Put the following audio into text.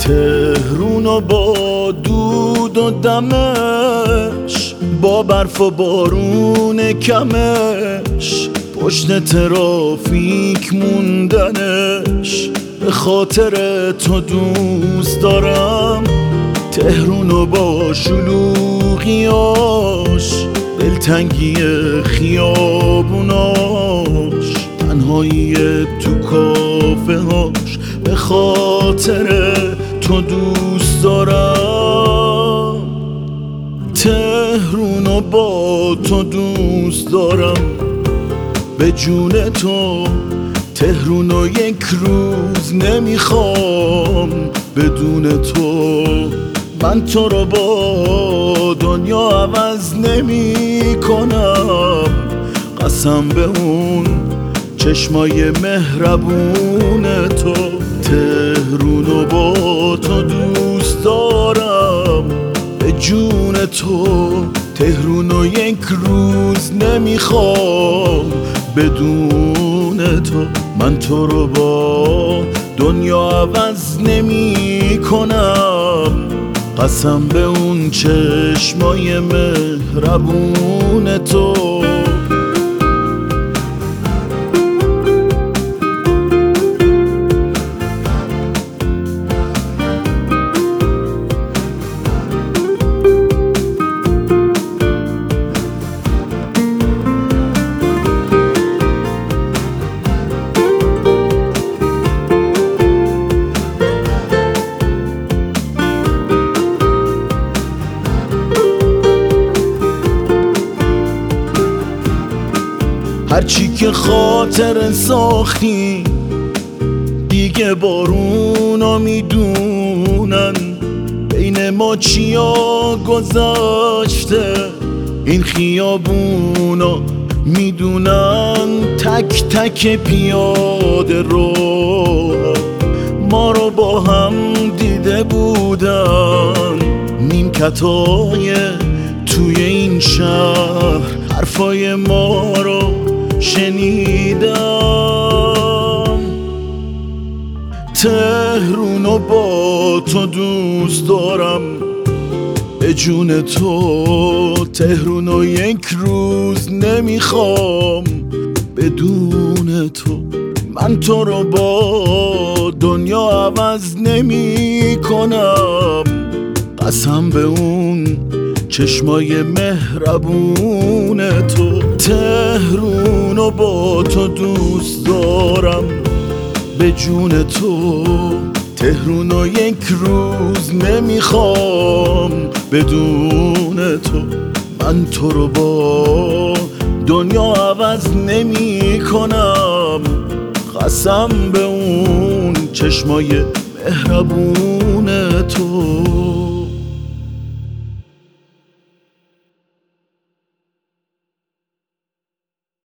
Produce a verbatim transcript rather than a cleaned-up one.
تهرون و با دود و دمش، با برف و بارون کمش، پشت ترافیک موندنش، به خاطر تو دوست دارم تهرون و با شلوغیاش، دلتنگی خیابوناش، تنهایی تو کافه هاش، به خاطر تو دوست دارم تهرون و با تو دوست دارم، به جون تو تهرون و یک روز نمیخوام بدون تو. من تو رو با دنیا عوض نمی کنم، قسم به اون چشمای مهربون تو. تهرون و با تو دوست دارم، به جون تو تهرون و یک روز نمیخوام بدون تو. من تو رو با دنیا عوض نمی کنم، قسم به اون چشمای مهربون تو. هرچی که خاطر ساختی دیگه بارونا میدونن، بین ما چیا گذاشته این خیابونا میدونن. تک تک پیاده رو ما رو با هم دیده بودن، نیمکتای توی این شهر حرفای ما رو شنیدم. تهرون و با تو دوست دارم، به جون تو تهرون و یک روز نمیخوام بدون تو. من تو رو با دنیا عوض نمی کنم، قسم به اون چشمای مهربون تو. تهرون و با تو دوست دارم، به جون تو تهرون و یک روز نمیخوام بدون تو. من تو رو با دنیا عوض نمی کنم، قسم به اون چشمای مهربون تو.